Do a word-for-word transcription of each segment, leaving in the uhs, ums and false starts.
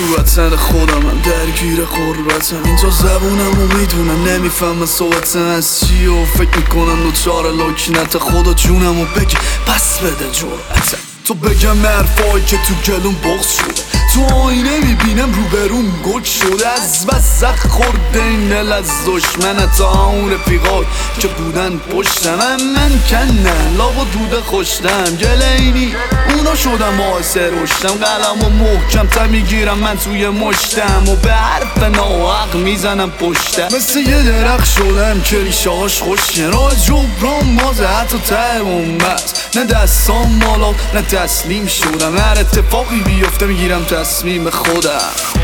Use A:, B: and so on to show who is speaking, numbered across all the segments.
A: تو وطن خودم هم درگیر غربتم، اینجا زبونم و میدونم نمیفهمم صحبتم از چی و فکر میکنم دوچار لکنت خدا جونم و بگی پس بده جرأتم. تو بگم حرفایی که تو گلوم بغض شده، تو آینه میبینم روبروم گل شده، از بس زخ خورده این دل از دشمنه، تا اون رفیقای که بودن پشتم من کندن لابا دوده خوشتم گلینی اونا شدم باعث رشدم، قلم و محکم تا میگیرم من توی مشتم و به حرف ناحق میزنم پشتم، مثل یه درخت شدم که ریشه‌هاش خشکه، راه جبران بازه حتی ته بست، نه دستام بالا نه تسلیم شدم، هر اتفاقی بیفته میگیرم تصمیم خودم.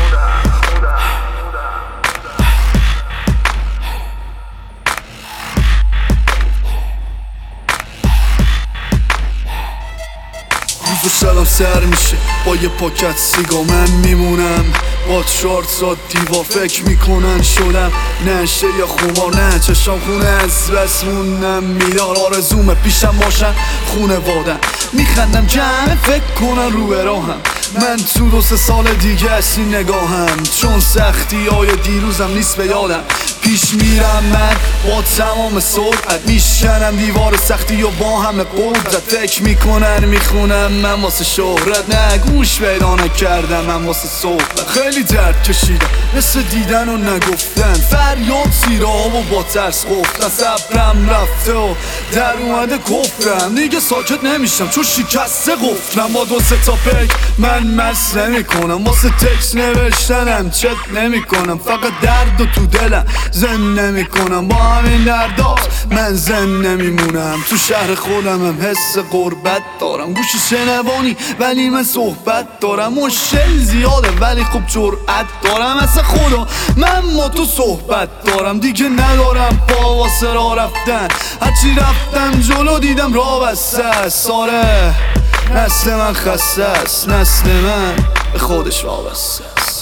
A: روز و شبم سر میشه با یه پاکت سیگار، من میمونم با چهار تا دیوار فکر میکنن شدم نشه یا خمار، نه چشام خونه از بس موندم میدار، آرزومه پیشم باشن خونه وادم، میخندم جمعه فکر کنن رو به راهم، من تو دو سه سال دیگه از این نگاهم، چون سختی های دیروزم نیست به یادم، پیش میرم من با تمام سرعت، میشکنم دیوار سختی و با همه قدرت، فکر میکنن میخونم من واسه شهرت، نه گوش پیدا نکردم من واسه صحبت، خیلی درد کشیدم مثل دیدن و نگفتن، فریاد زیرا و با ترس گفتن، صبرم رفته و در اومده کفرم، دیگه ساکت نمیشم چون شکسته قفلم، با دو سه تا پیک من مست نمی کنم، واسه تکس نوشتنم چت نمی کنم، فقط درد و تو دلم زن نمی کنم، با همین دردات من زن نمیمونم، تو شهر خودم هم حس غربت دارم، گوش شنوانی ولی من صحبت دارم، مشکل زیاده ولی خوب جرأت دارم، اصلا خدا من با تو صحبت دارم، دیگه ندارم پا واسه راه رفتن، هرچی رفتم جلو دیدم راه بسته است، آره نسل من خسته است، نسل من به خودش وابسته است.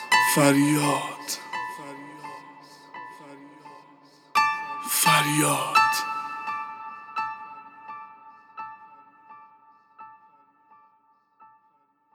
A: فریاد فریاد